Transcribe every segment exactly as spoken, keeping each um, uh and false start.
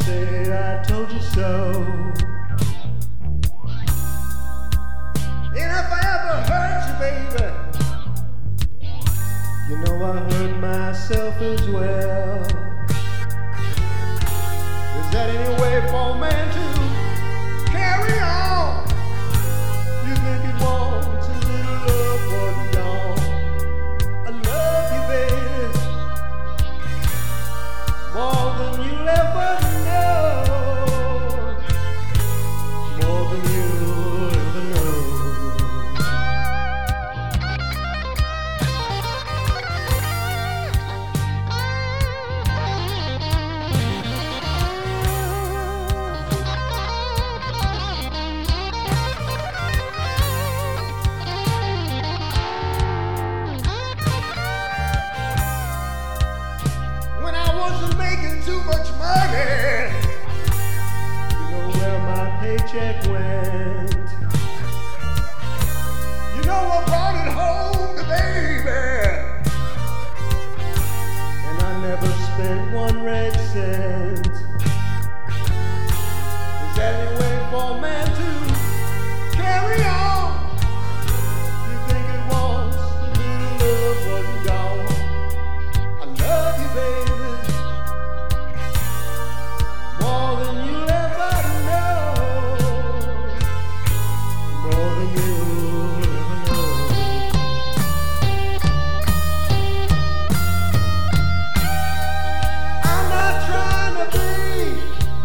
say I told you so. And if I ever hurt you, baby, you know I hurt myself as well. Is that any way for a man to carry on? You think it wants a little love for gone. I love you, baby, more than you'll ever know, more than you'll ever know. Wasn't making too much money, you know where my paycheck went. You know I brought it home to baby, and I never spent one red cent. Is that any way for a man to carry on? You think it wants a little love wasn't gone. I love you, baby, more than you'll ever know, more than you'll ever know. I'm not trying to be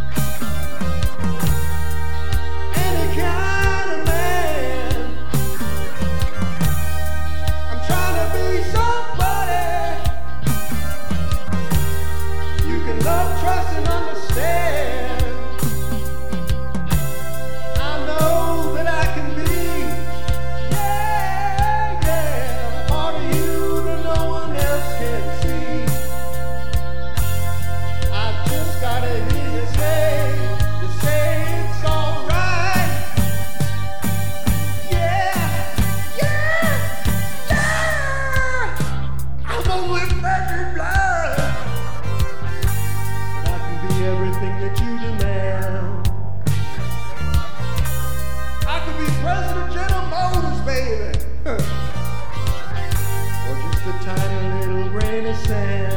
any kind of man. I'm trying to be somebody you can love, trust, and understand. I know that I can be, yeah, yeah, a part of you that no one else can see. I just gotta hear you say, you say it's alright. Yeah, yeah, yeah. I'm only flesh and blood, but I can be everything that you demand. I could be President of General Motors, baby, or just a tiny little grain of sand.